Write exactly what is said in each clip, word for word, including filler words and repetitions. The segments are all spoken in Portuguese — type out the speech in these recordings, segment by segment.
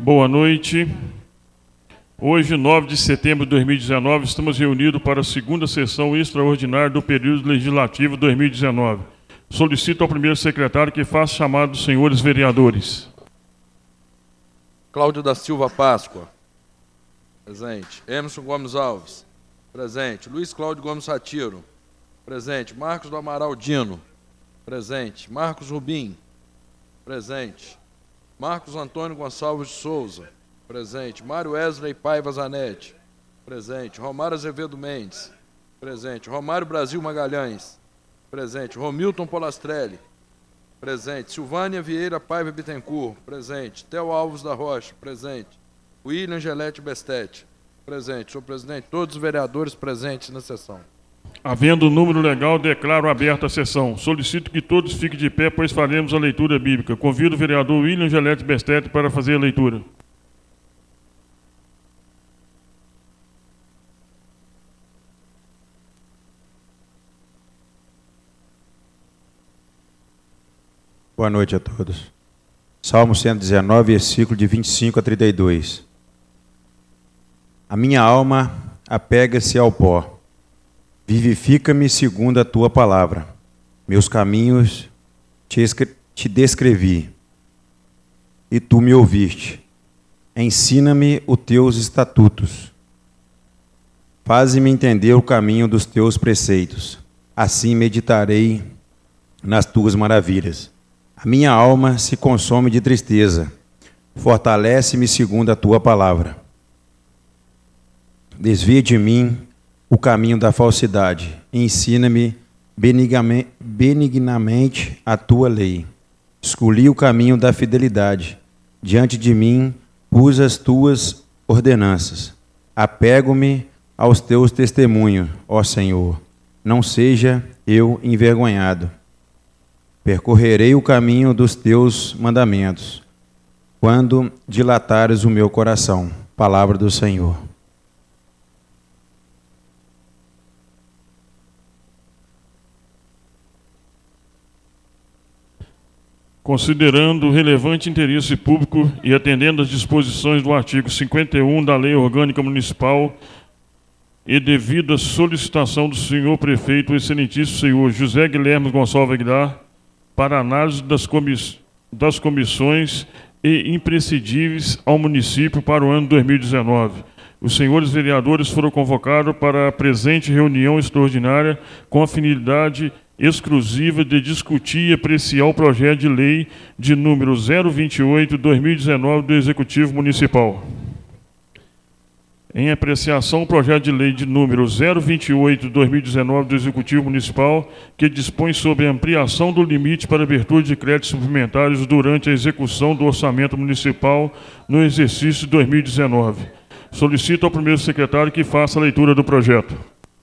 Boa noite. Hoje, nove de setembro de dois mil e dezenove, estamos reunidos para a segunda sessão extraordinária do período legislativo dois mil e dezenove. Solicito ao primeiro secretário que faça chamado dos senhores vereadores. Cláudio da Silva Páscoa. Presente. Emerson Gomes Alves. Presente. Luiz Cláudio Gomes Satiro. Presente. Marcos do Amaral Dino. Presente. Marcos Rubim. Presente. Marcos Antônio Gonçalves de Souza. Presente. Mário Wesley Paiva Zanetti. Presente. Romário Azevedo Mendes. Presente. Romário Brasil Magalhães. Presente. Romilton Polastrelli. Presente. Silvânia Vieira Paiva Bittencourt. Presente. Theo Alves da Rocha. Presente. William Gelete Bestete. Presente. Senhor presidente, todos os vereadores presentes na sessão. Havendo o número legal, declaro aberta a sessão. Solicito que todos fiquem de pé, pois faremos a leitura bíblica. Convido o vereador William Gelete Bestete para fazer a leitura. Boa noite a todos. Salmo cento e dezenove, versículo de vinte e cinco a trinta e dois. A minha alma apega-se ao pó. Vivifica-me segundo a tua palavra. Meus caminhos te, te descrevi, e tu me ouviste. Ensina-me os teus estatutos. Faze-me entender o caminho dos teus preceitos. Assim meditarei nas tuas maravilhas. A minha alma se consome de tristeza. Fortalece-me segundo a tua palavra. Desvia de mim o caminho da falsidade. Ensina-me benignamente a tua lei. Escolhi o caminho da fidelidade. Diante de mim pus as tuas ordenanças. Apego-me aos teus testemunhos, ó Senhor. Não seja eu envergonhado. Percorrerei o caminho dos teus mandamentos, quando dilatares o meu coração. Palavra do Senhor. Considerando o relevante interesse público e atendendo às disposições do artigo cinquenta e um da Lei Orgânica Municipal e devido à solicitação do senhor prefeito, o excelentíssimo senhor José Guilherme Gonçalves Aguilar, para análise das, comiss das comissões e imprescindíveis ao município para o ano dois mil e dezenove. Os senhores vereadores foram convocados para a presente reunião extraordinária com a finalidade exclusiva de discutir e apreciar o projeto de lei de número zero vinte e oito, dois mil e dezenove do Executivo Municipal. Em apreciação, o projeto de lei de número zero vinte e oito, dois mil e dezenove do Executivo Municipal, que dispõe sobre a ampliação do limite para abertura de créditos suplementares durante a execução do orçamento municipal no exercício dois mil e dezenove. Solicito ao primeiro secretário que faça a leitura do projeto.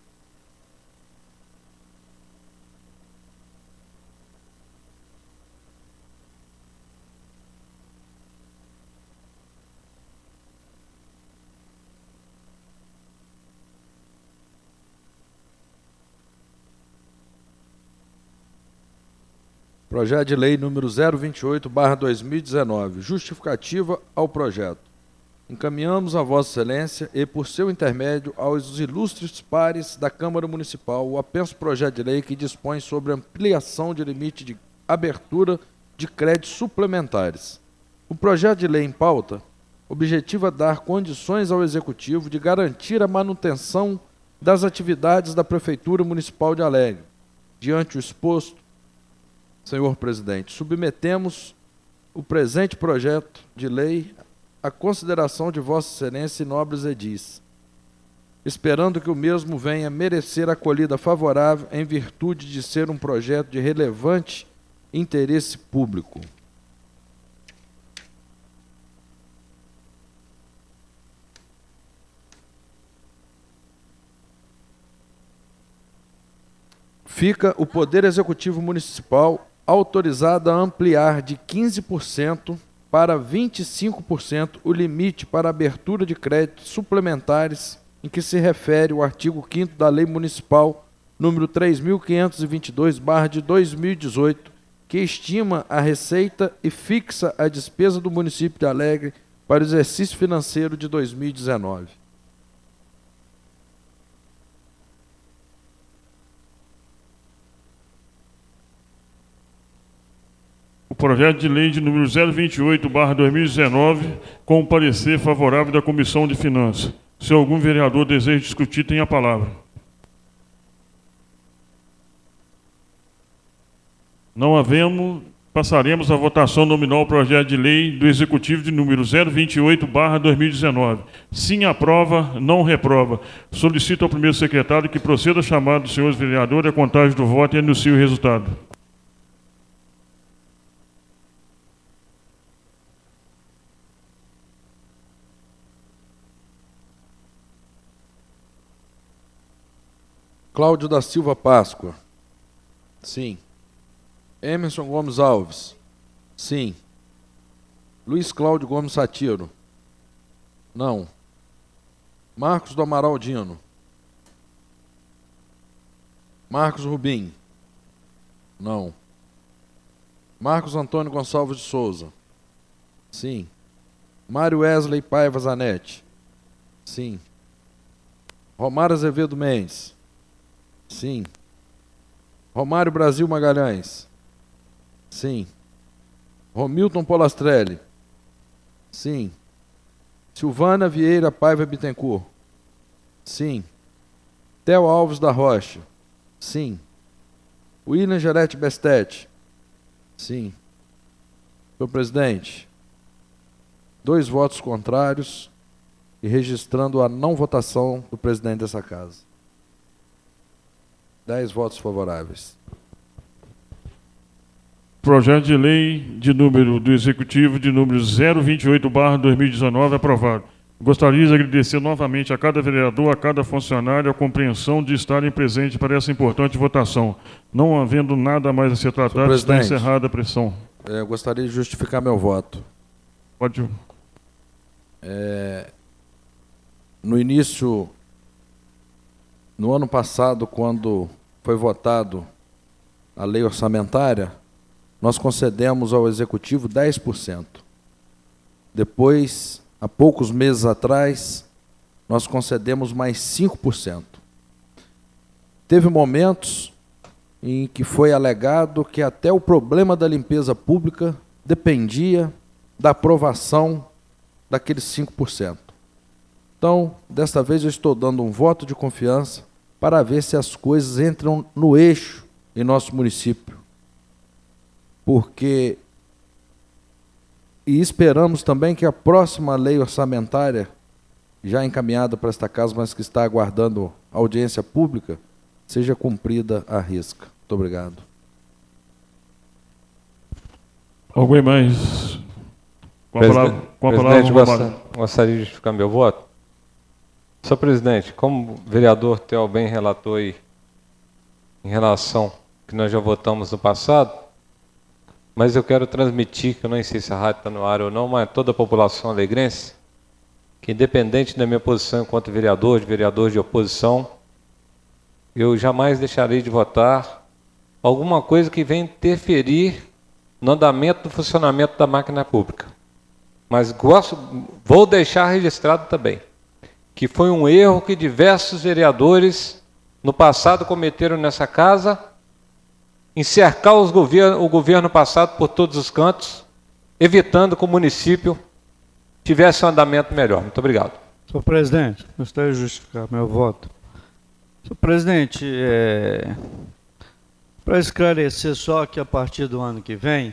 Projeto de lei número zero vinte e oito barra dois mil e dezenove. Justificativa ao projeto. Encaminhamos a Vossa Excelência e, por seu intermédio, aos ilustres pares da Câmara Municipal o apenso projeto de lei que dispõe sobre ampliação de limite de abertura de créditos suplementares. O projeto de lei em pauta objetiva dar condições ao Executivo de garantir a manutenção das atividades da Prefeitura Municipal de Alegre. Diante o exposto, senhor presidente, submetemos o presente projeto de lei à consideração de Vossa Excelência e nobres edis, esperando que o mesmo venha merecer acolhida favorável em virtude de ser um projeto de relevante interesse público. Fica o Poder Executivo Municipal autorizado a ampliar de quinze por cento para vinte e cinco por cento o limite para abertura de créditos suplementares em que se refere o artigo quinto da Lei Municipal número três mil quinhentos e vinte e dois barra de dois mil e dezoito, que estima a receita e fixa a despesa do município de Alegre para o exercício financeiro de dois mil e dezenove. O projeto de lei de número zero vinte e oito barra dois mil e dezenove, com parecer favorável da Comissão de Finanças. Se algum vereador deseja discutir, tem a palavra. Não havendo, passaremos à votação nominal do projeto de lei do Executivo de número zero vinte e oito barra dois mil e dezenove. Sim, aprova, não reprova. Solicito ao primeiro secretário que proceda a chamada dos senhores vereadores a contagem do voto e anuncie o resultado. Cláudio da Silva Páscoa. Sim. Emerson Gomes Alves. Sim. Luiz Cláudio Gomes Satiro. Não. Marcos do Amaral Dino. Marcos Rubim. Não. Marcos Antônio Gonçalves de Souza. Sim. Mário Wesley Paiva Zanetti. Sim. Romário Azevedo Mendes. Sim. Romário Brasil Magalhães. Sim. Romilton Polastrelli. Sim. Silvana Vieira Paiva Bittencourt. Sim. Theo Alves da Rocha. Sim. William Gerete Bestete. Sim. Senhor presidente, dois votos contrários e registrando a não votação do presidente dessa casa. Dez votos favoráveis. Projeto de lei de número do Executivo de número zero vinte e oito barra dois mil e dezenove aprovado. Gostaria de agradecer novamente a cada vereador, a cada funcionário, a compreensão de estarem presentes para essa importante votação. Não havendo nada mais a ser tratado, está encerrada a pressão. Eu gostaria de justificar meu voto. Pode. É, no início, no ano passado, quando foi votado a lei orçamentária, nós concedemos ao Executivo dez por cento. Depois, há poucos meses atrás, nós concedemos mais cinco por cento. Teve momentos em que foi alegado que até o problema da limpeza pública dependia da aprovação daqueles cinco por cento. Então, desta vez eu estou dando um voto de confiança para ver se as coisas entram no eixo em nosso município. Porque, e esperamos também que a próxima lei orçamentária, já encaminhada para esta casa, mas que está aguardando audiência pública, seja cumprida à risca. Muito obrigado. Alguém mais? Com a Presidente, palavra, com a presidente, palavra gostaria, gostaria de justificar meu voto. Senhor presidente, como o vereador Theo bem relatou aí, em relação que nós já votamos no passado, mas eu quero transmitir, que eu não sei se a rádio está no ar ou não, mas toda a população alegrense, que independente da minha posição enquanto vereador, de vereador de oposição, eu jamais deixarei de votar alguma coisa que venha interferir no andamento do funcionamento da máquina pública. Mas gosto, vou deixar registrado também que foi um erro que diversos vereadores no passado cometeram nessa casa, em cercar os govern- o governo passado por todos os cantos, evitando que o município tivesse um andamento melhor. Muito obrigado. Senhor presidente, gostaria de justificar meu voto. Senhor presidente, é... para esclarecer só que a partir do ano que vem,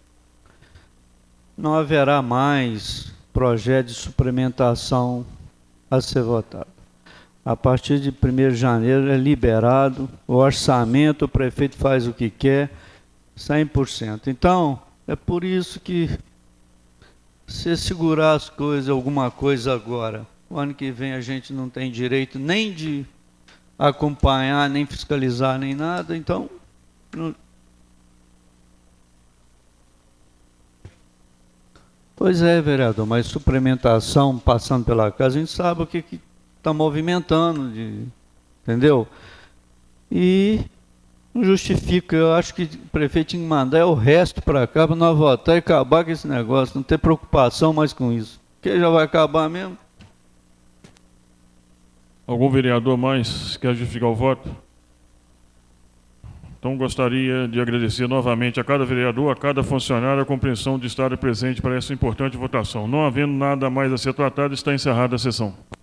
não haverá mais projeto de suplementação a ser votado. A partir de primeiro de janeiro é liberado o orçamento, o prefeito faz o que quer, cem por cento. Então, é por isso que se segurar as coisas, alguma coisa agora, o ano que vem a gente não tem direito nem de acompanhar, nem fiscalizar, nem nada, então... Não... Pois é, vereador, mas suplementação, passando pela casa, a gente sabe o que está movimentando, de, entendeu? E não justifica, eu acho que o prefeito tinha que mandar é o resto para cá, para nós votar e acabar com esse negócio, não ter preocupação mais com isso. porque já vai acabar mesmo. Algum vereador mais quer justificar o voto? Então, gostaria de agradecer novamente a cada vereador, a cada funcionário, a compreensão de estar presente para essa importante votação. Não havendo nada mais a ser tratado, está encerrada a sessão.